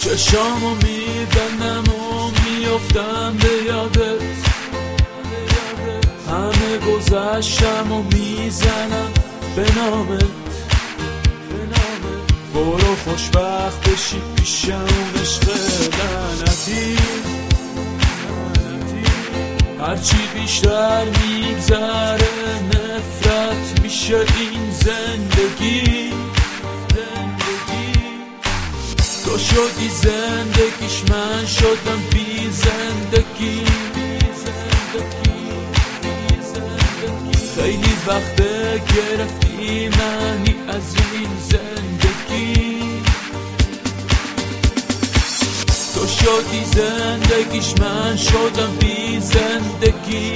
چشامو میبندم و میافتم به یادت، همه گذشتم و میزنم به نامت. برو خوشبخت بشی پیشم اون عشق لعنتی. هرچی بیشتر میگذره نفرت میشه این زندگی. تو شدی زندگیش، من شدم بی زندگی. خیلی وقت گرفتی منی از این زندگی. تو شدی زندگیش، من شدم بی زندگی.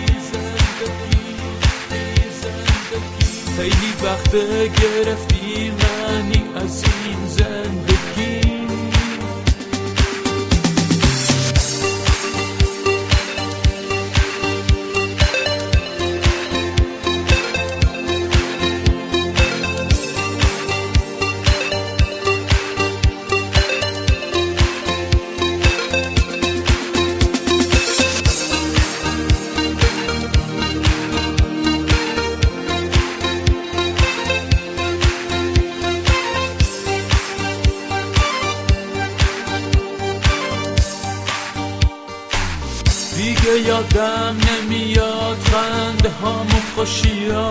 خیلی وقت گرفتی منی از این زندگی. دیگه یادم نمیاد خنده هامو خوشیا.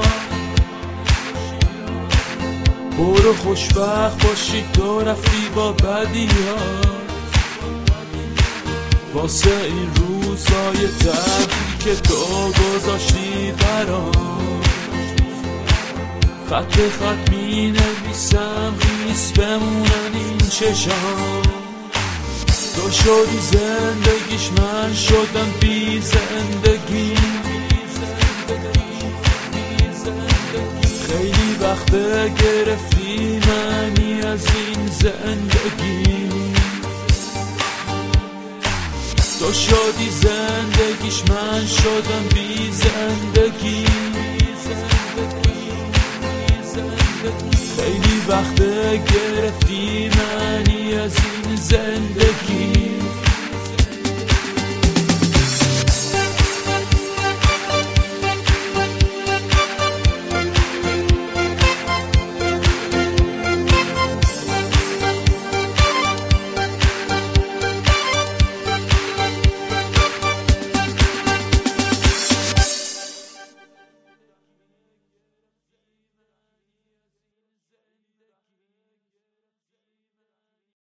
برو خوشبخت باشی، تو رفتی با بدیات. واسه این روزای تلخی که تو گذاشتی برام، خط به خط می نویسم خیس بمونن این چشام. تو شدی زندگیش، من شدم بی زندگی. خیلی وقت گرفتی منی از این زندگی. تو شدی زندگیش، من شدم بی زندگی. خیلی وقت گرفتی منی از این زندگی.